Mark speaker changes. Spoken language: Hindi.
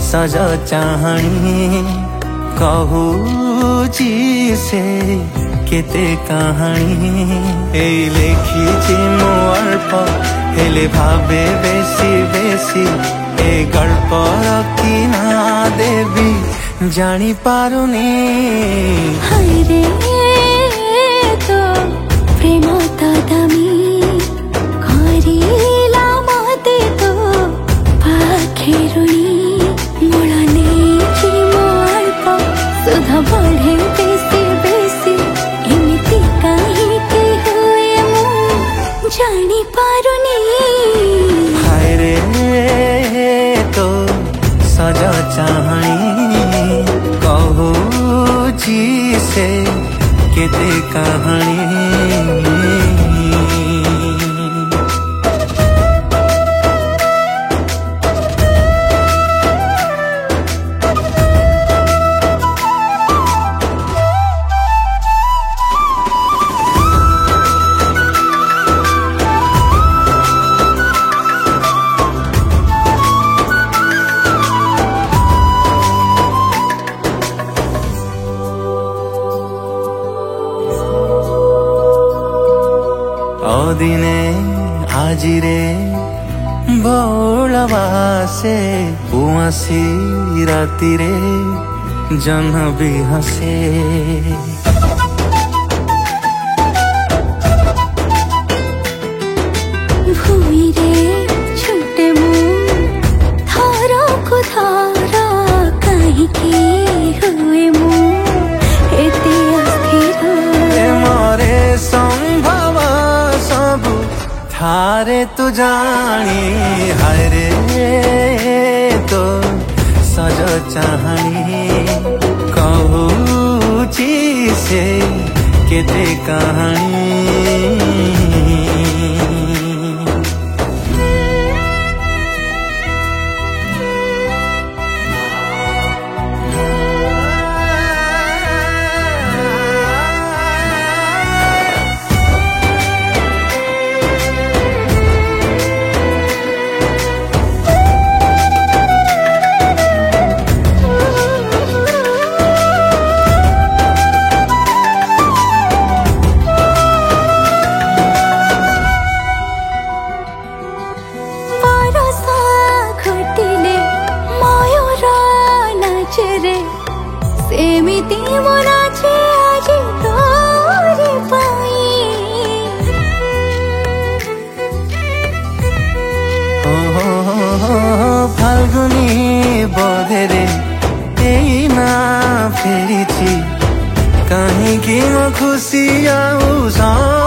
Speaker 1: सज चाहणी कहूची से केते कहानी ए लेखिछि मो अल्प हेले भावे बेसी बेसी ए गल्प रखी ना देवी जानी पारुनी
Speaker 2: हरे तो प्रेम तो दामी करिला मते तो पाखेरुणी मुळाने छि मो अल्प सुधा बढ़े बेसी बेसी एमिति काहेकि हुए मु जानी पारुनी
Speaker 1: हाय रे तो सज चाहणी कहूची से केते कहानी दिने आजिरे बौलवासे उसी राति रे जन भी हसे
Speaker 2: भूमि रे छुटे मु थारा को थारा कहीं की हुए मु एते अस्थिर
Speaker 1: मोरे संभव सब थारे तू जानी हाय रे तो सज चाहनी कहूची से केते कहानी
Speaker 2: सेमिति मो नाचे आज तोरे पाई
Speaker 1: फाल्गुनी बधेरे एई ना फेरिछि कहीं कि मो खुशी आउ